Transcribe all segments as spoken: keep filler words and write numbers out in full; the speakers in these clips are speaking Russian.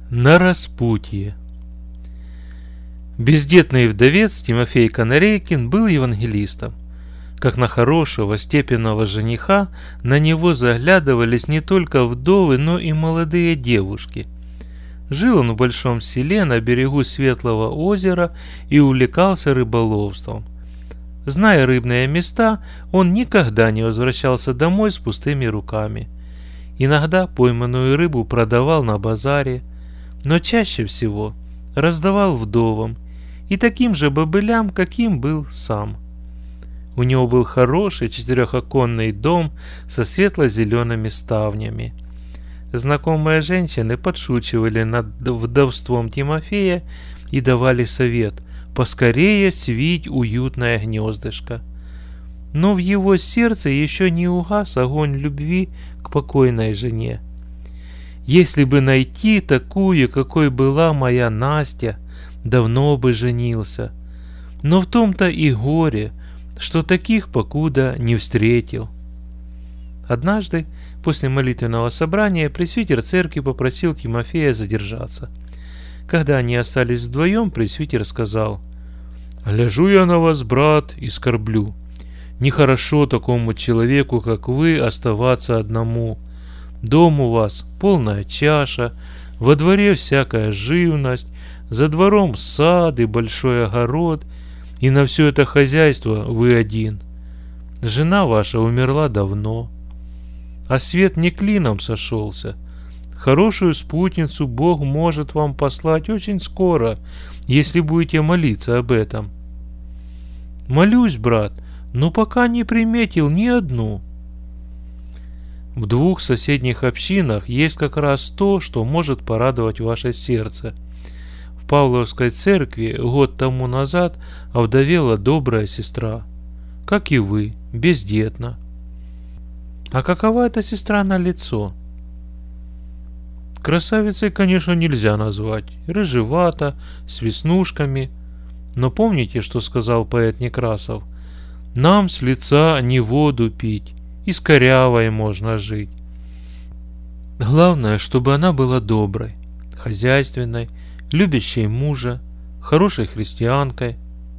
На распутье. Бездетный вдовец Тимофей Канарейкин был евангелистом. Как на хорошего, степенного жениха, на него заглядывались не только вдовы, но и молодые девушки. Жил он в большом селе на берегу Светлого озера и увлекался рыболовством. Зная рыбные места, он никогда не возвращался домой с пустыми руками. Иногда пойманную рыбу продавал на базаре, но чаще всего раздавал вдовам и таким же бобылям, каким был сам. У него был хороший четырехоконный дом со светло-зелеными ставнями. Знакомые женщины подшучивали над вдовством Тимофея и давали совет поскорее свить уютное гнездышко. Но в его сердце еще не угас огонь любви к покойной жене. Если бы найти такую, какой была моя Настя, давно бы женился. Но в том-то и горе, что таких покуда не встретил. Однажды, после молитвенного собрания, пресвитер церкви попросил Тимофея задержаться. Когда они остались вдвоем, пресвитер сказал: «Гляжу я на вас, брат, и скорблю. Нехорошо такому человеку, как вы, оставаться одному. Дом у вас полная чаша, во дворе всякая живность, за двором сад и большой огород, и на все это хозяйство вы один. Жена ваша умерла давно, а свет не клином сошелся. Хорошую спутницу Бог может вам послать очень скоро, если будете молиться об этом». «Молюсь, брат, но пока не приметил ни одну». В двух соседних общинах есть как раз то, что может порадовать ваше сердце. В Павловской церкви год тому назад овдовела добрая сестра, как и вы, бездетна. А какова эта сестра на лицо? Красавицей, конечно, нельзя назвать, рыжевата, с веснушками. Но помните, что сказал поэт Некрасов? «Нам с лица не воду пить, и с корявой можно жить». Главное, чтобы она была доброй, хозяйственной, любящей мужа, хорошей христианкой.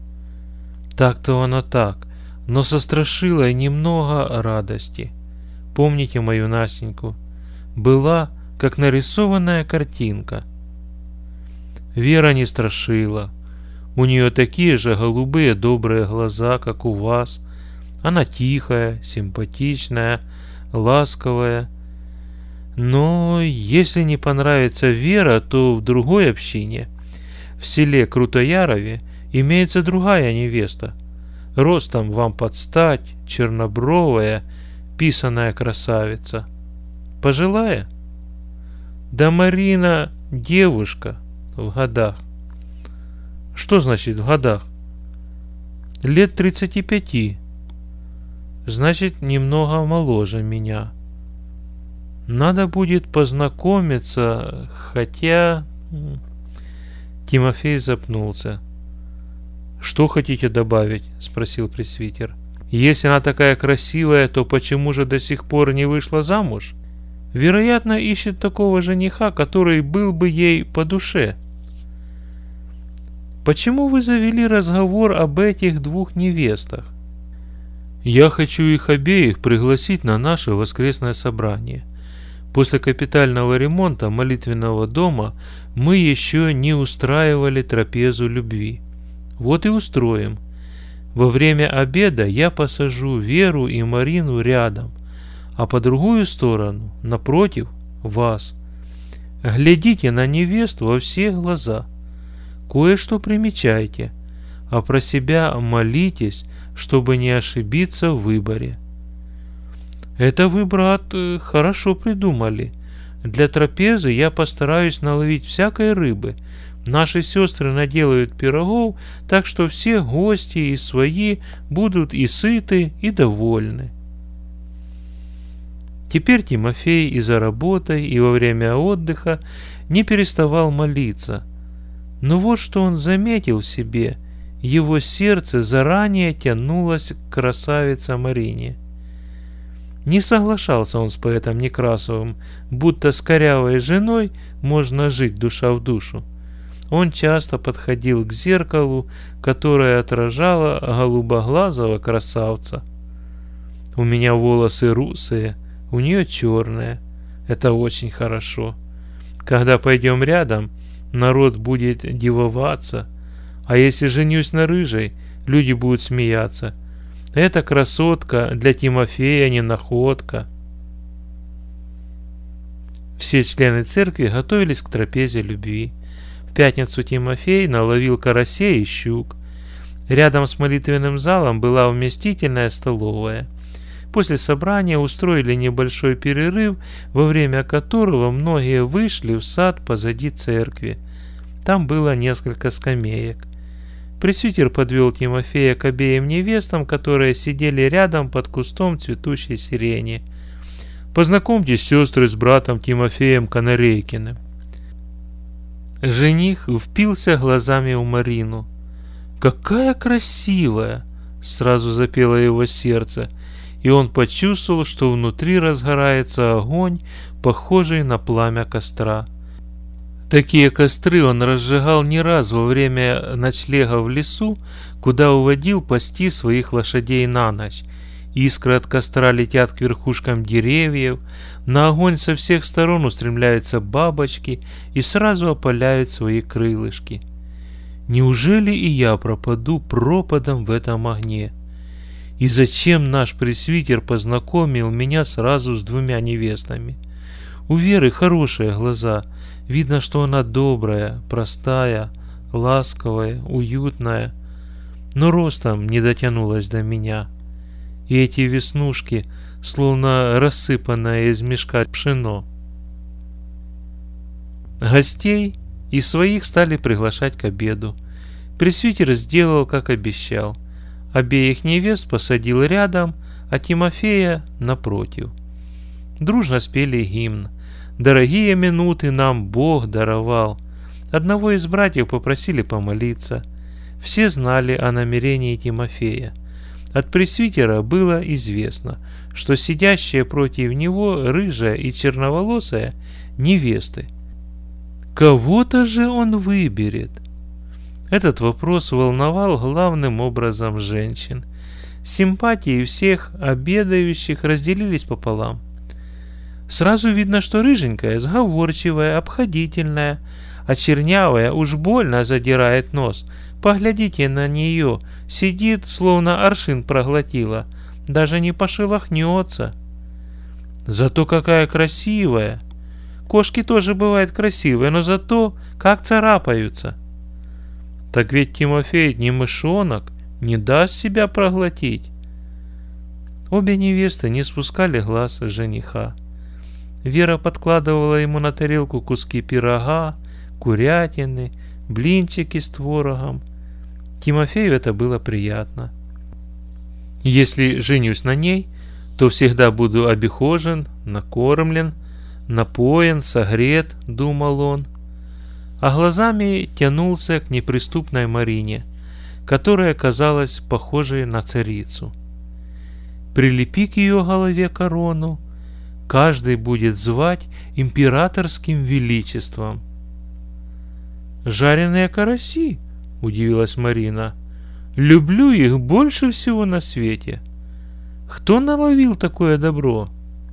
Так-то она так, но со страшилой немного радости. Помните мою Настеньку? Была, как нарисованная картинка. Вера не страшила. У нее такие же голубые добрые глаза, как у вас. Она тихая, симпатичная, ласковая. Но если не понравится Вера, то в другой общине, в селе Крутоярове, имеется другая невеста. Ростом вам под стать, чернобровая, писаная красавица. Пожилая? Да Марина девушка в годах. Что значит в годах? Лет тридцати пяти. Значит, немного моложе меня. Надо будет познакомиться, хотя... Тимофей запнулся. «Что хотите добавить?» — спросил пресвитер. «Если она такая красивая, то почему же до сих пор не вышла замуж? Вероятно, ищет такого жениха, который был бы ей по душе». «Почему вы завели разговор об этих двух невестах?» «Я хочу их обеих пригласить на наше воскресное собрание. После капитального ремонта молитвенного дома мы еще не устраивали трапезу любви. Вот и устроим. Во время обеда я посажу Веру и Марину рядом, а по другую сторону, напротив, вас. Глядите на невесту во все глаза. Кое-что примечайте, а про себя молитесь, чтобы не ошибиться в выборе». «Это вы, брат, хорошо придумали. Для трапезы я постараюсь наловить всякой рыбы. Наши сестры наделают пирогов, так что все гости и свои будут и сыты, и довольны». Теперь Тимофей и за работой, и во время отдыха не переставал молиться. Но вот что он заметил в себе: его сердце заранее тянулось к красавице Марине. Не соглашался он с поэтом Некрасовым, будто с корявой женой можно жить душа в душу. Он часто подходил к зеркалу, которое отражало голубоглазого красавца. «У меня волосы русые, у нее черные. Это очень хорошо. Когда пойдем рядом, народ будет дивоваться, а если женюсь на рыжей, люди будут смеяться. Эта красотка для Тимофея не находка». Все члены церкви готовились к трапезе любви. В пятницу Тимофей наловил карасей и щук. Рядом с молитвенным залом была вместительная столовая. После собрания устроили небольшой перерыв, во время которого многие вышли в сад позади церкви. Там было несколько скамеек. Пресвитер подвел Тимофея к обеим невестам, которые сидели рядом под кустом цветущей сирени. «Познакомьтесь, сестры, с братом Тимофеем Канарейкиным». Жених впился глазами в Марину. «Какая красивая!» — сразу запело его сердце, и он почувствовал, что внутри разгорается огонь, похожий на пламя костра. Такие костры он разжигал не раз во время ночлега в лесу, куда уводил пасти своих лошадей на ночь. Искры от костра летят к верхушкам деревьев, на огонь со всех сторон устремляются бабочки и сразу опаляют свои крылышки. Неужели и я пропаду пропадом в этом огне? И зачем наш пресвитер познакомил меня сразу с двумя невестами? У Веры хорошие глаза, видно, что она добрая, простая, ласковая, уютная, но ростом не дотянулась до меня. И эти веснушки, словно рассыпанное из мешка пшено. Гостей и своих стали приглашать к обеду. Пресвитер сделал, как обещал. Обеих невест посадил рядом, а Тимофея напротив. Дружно спели гимн. «Дорогие минуты нам Бог даровал». Одного из братьев попросили помолиться. Все знали о намерении Тимофея. От пресвитера было известно, что сидящие против него рыжая и черноволосая невесты. Кого-то же он выберет. Этот вопрос волновал главным образом женщин. Симпатии всех обедающих разделились пополам. Сразу видно, что рыженькая, сговорчивая, обходительная, а чернявая уж больно задирает нос. Поглядите на нее, сидит, словно аршин проглотила, даже не пошелохнется. Зато какая красивая! Кошки тоже бывают красивые, но зато как царапаются. Так ведь Тимофей не мышонок, не даст себя проглотить. Обе невесты не спускали глаз с жениха. Вера подкладывала ему на тарелку куски пирога, курятины, блинчики с творогом. Тимофею это было приятно. Если женюсь на ней, то всегда буду обихожен, накормлен, напоен, согрет, думал он. А глазами тянулся к неприступной Марине, которая казалась похожей на царицу. Прилепи к ее голове корону, каждый будет звать императорским величеством. «Жареные караси!» — удивилась Марина. «Люблю их больше всего на свете. Кто наловил такое добро?»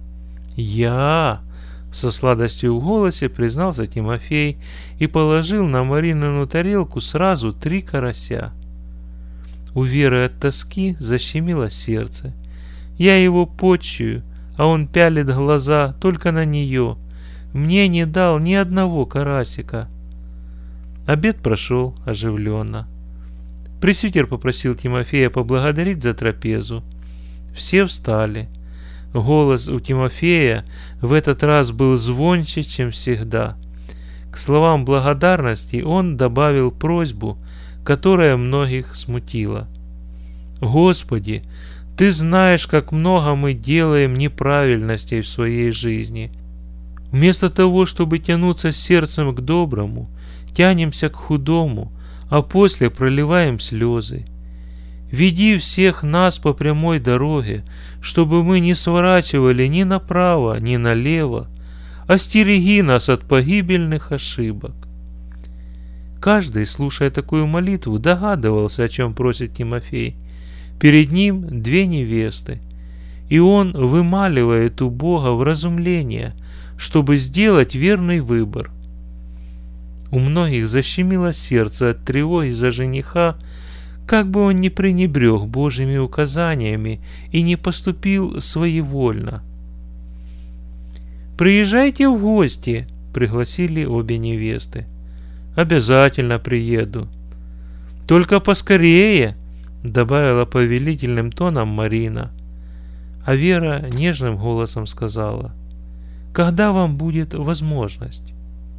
«Я!» — со сладостью в голосе признался Тимофей и положил на Маринину тарелку сразу три карася. У Веры от тоски защемило сердце. «Я его почую, а он пялит глаза только на нее. Мне не дал ни одного карасика». Обед прошел оживленно. Пресвитер попросил Тимофея поблагодарить за трапезу. Все встали. Голос у Тимофея в этот раз был звонче, чем всегда. К словам благодарности он добавил просьбу, которая многих смутила. «Господи, Ты знаешь, как много мы делаем неправильностей в своей жизни. Вместо того, чтобы тянуться сердцем к доброму, тянемся к худому, а после проливаем слезы. веди всех нас по прямой дороге, чтобы мы не сворачивали ни направо, ни налево, остереги нас от погибельных ошибок». Каждый, слушая такую молитву, догадывался, о чем просит Тимофей. Перед ним две невесты, и он вымаливает у Бога вразумление, чтобы сделать верный выбор. У многих защемило сердце от тревоги за жениха, как бы он ни пренебрег Божьими указаниями и не поступил своевольно. «Приезжайте в гости», — пригласили обе невесты. «Обязательно приеду». «Только поскорее», — добавила повелительным тоном Марина. А Вера нежным голосом сказала: «Когда вам будет возможность?»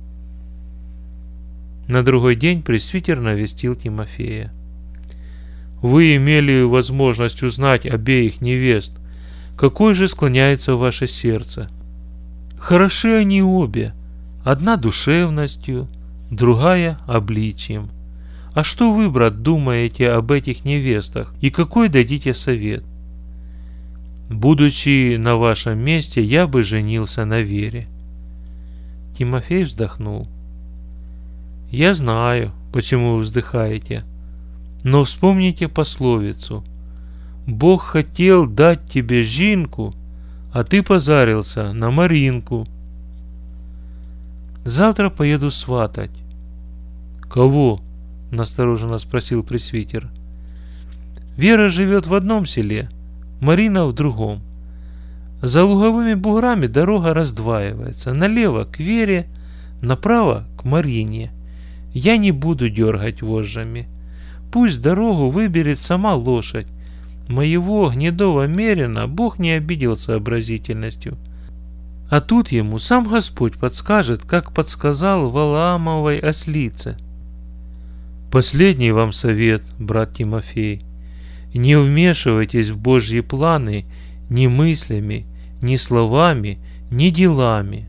На другой день пресвитер навестил Тимофея. «Вы имели возможность узнать обеих невест. Какой же склоняется ваше сердце?» «Хороши они обе, одна душевностью, другая обличием. А что вы, брат, думаете об этих невестах и какой дадите совет?» «Будучи на вашем месте, я бы женился на Вере». Тимофей вздохнул. «Я знаю, почему вы вздыхаете, но вспомните пословицу: Бог хотел дать тебе жинку, а ты позарился на Маринку». «Завтра поеду сватать». «Кого?» — настороженно спросил пресвитер. «Вера живет в одном селе, Марина в другом. За луговыми буграми дорога раздваивается: налево к Вере, направо к Марине. Я не буду дергать вожжами. Пусть дорогу выберет сама лошадь. Моего гнедого мерина Бог не обидел сообразительностью. А тут ему сам Господь подскажет, как подсказал Валаамовой ослице». «Последний вам совет, брат Тимофей. Не вмешивайтесь в Божьи планы ни мыслями, ни словами, ни делами».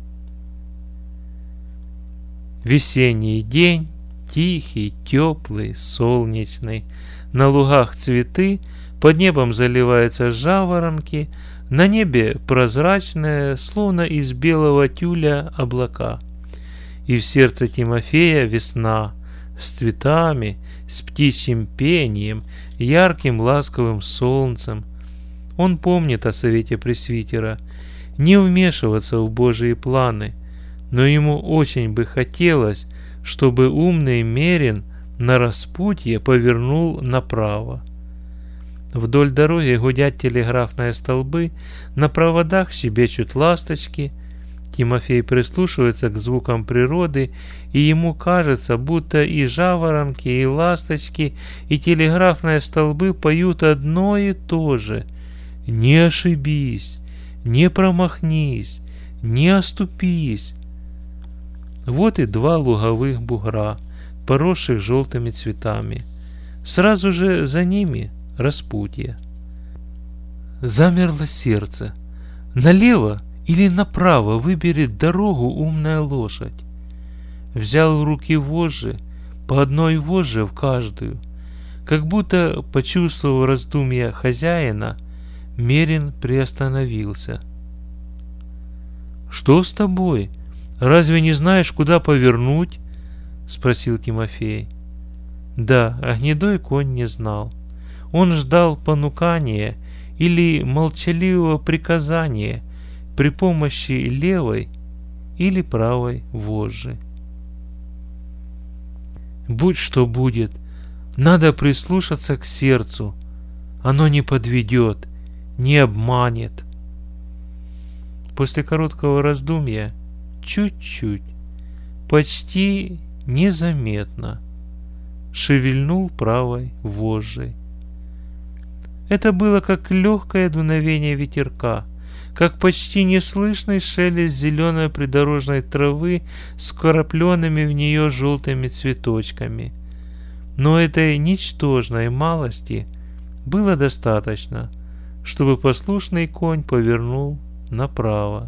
Весенний день, тихий, теплый, солнечный. На лугах цветы, под небом заливаются жаворонки, на небе прозрачные, словно из белого тюля, облака. И в сердце Тимофея весна, с цветами, с птичьим пением, ярким ласковым солнцем. Он помнит о совете пресвитера не вмешиваться в Божьи планы, но ему очень бы хотелось, чтобы умный мерин на распутье повернул направо. Вдоль дороги гудят телеграфные столбы, на проводах щебечут ласточки. Тимофей прислушивается к звукам природы, и ему кажется, будто и жаворонки, и ласточки, и телеграфные столбы поют одно и то же: «Не ошибись, не промахнись, не оступись». Вот и два луговых бугра, поросших желтыми цветами. Сразу же за ними распутье. Замерло сердце. Налево или направо выберет дорогу умная лошадь. Взял в руки вожжи, по одной вожже в каждую. Как будто, почувствовав раздумья хозяина, мерин приостановился. «Что с тобой? Разве не знаешь, куда повернуть?» — спросил Тимофей. Да, а гнедой конь не знал. Он ждал понукания или молчаливого приказания при помощи левой или правой вожжи. Будь что будет, надо прислушаться к сердцу. Оно не подведет, не обманет. После короткого раздумья чуть-чуть, почти незаметно шевельнул правой вожжей. Это было как легкое дуновение ветерка, как почти неслышный шелест зеленой придорожной травы с вкрапленными в нее желтыми цветочками. Но этой ничтожной малости было достаточно, чтобы послушный конь повернул направо.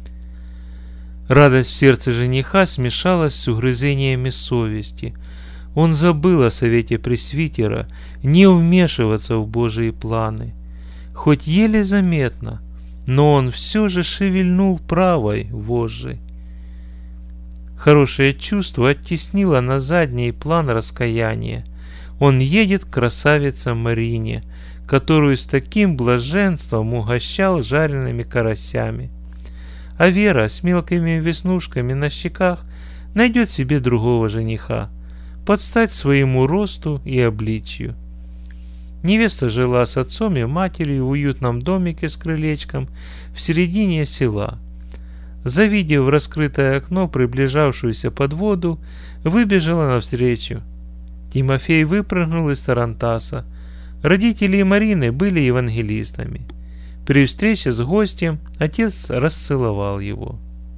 Радость в сердце жениха смешалась с угрызениями совести. Он забыл о совете пресвитера не вмешиваться в Божьи планы. Хоть еле заметно, но он все же шевельнул правой вожжей. Хорошее чувство оттеснило на задний план раскаяния. Он едет к красавице Марине, которую с таким блаженством угощал жареными карасями. А Вера с мелкими веснушками на щеках найдет себе другого жениха, под стать своему росту и обличью. Невеста жила с отцом и матерью в уютном домике с крылечком в середине села. Завидев в раскрытое окно приближавшуюся подводу, выбежала навстречу. Тимофей выпрыгнул из тарантаса. Родители Марины были евангелистами. При встрече с гостем отец расцеловал его.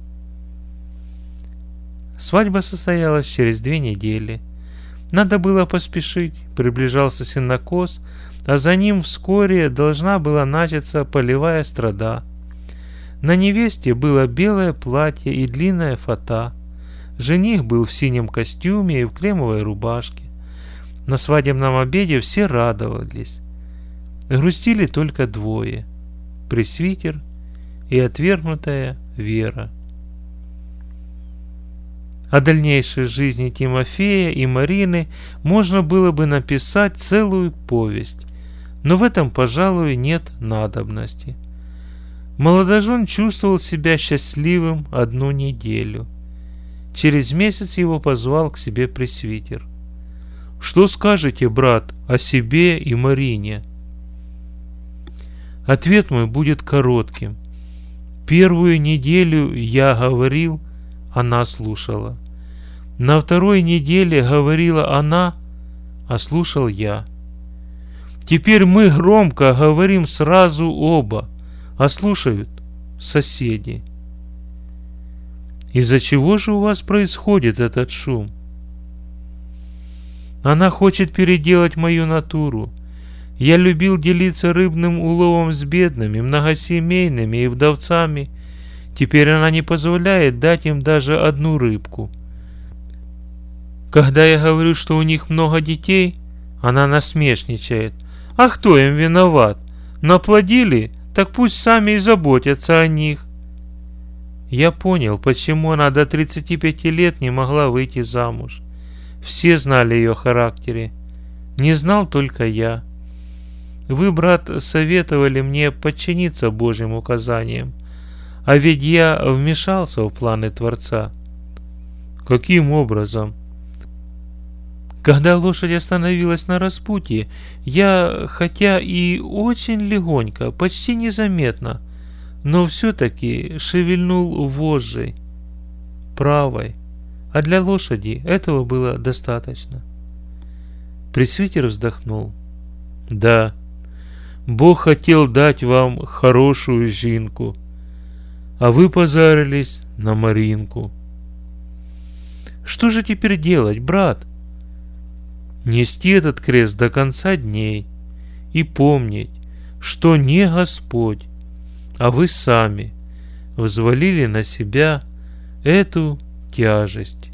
Свадьба состоялась через две недели. Надо было поспешить, приближался сенокос, а за ним вскоре должна была начаться полевая страда. На невесте было белое платье и длинная фата. Жених был в синем костюме и в кремовой рубашке. На свадебном обеде все радовались. Грустили только двое – пресвитер и отвергнутая Вера. О дальнейшей жизни Тимофея и Марины можно было бы написать целую повесть, но в этом, пожалуй, нет надобности. Молодожен чувствовал себя счастливым одну неделю. Через месяц его позвал к себе пресвитер. «Что скажете, брат, о себе и Марине?» Ответ мой будет коротким. Первую неделю я говорил, она слушала. На второй неделе говорила она, а слушал я. Теперь мы громко говорим сразу оба, а слушают соседи. Из-за чего же у вас происходит этот шум? Она хочет переделать мою натуру. Я любил делиться рыбным уловом с бедными, многосемейными и вдовцами. Теперь она не позволяет дать им даже одну рыбку. Когда я говорю, что у них много детей, она насмешничает. А кто им виноват? Наплодили? Так пусть сами и заботятся о них. Я понял, почему она до тридцати пяти лет не могла выйти замуж. Все знали ее характере. Не знал только я. Вы, брат, советовали мне подчиниться Божьим указаниям. А ведь я вмешался в планы Творца. Каким образом? Когда лошадь остановилась на распутье, я, хотя и очень легонько, почти незаметно, но все-таки шевельнул вожжей, правой, а для лошади этого было достаточно. Пресвитер вздохнул. Да, Бог хотел дать вам хорошую жинку, а вы позарились на Маринку. Что же теперь делать, брат? Нести этот крест до конца дней и помнить, что не Господь, а вы сами взвалили на себя эту тяжесть.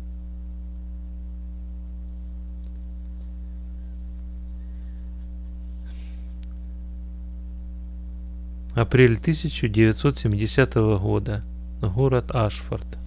Апрель тысяча девятьсот семидесятого года. Город Ашфорд.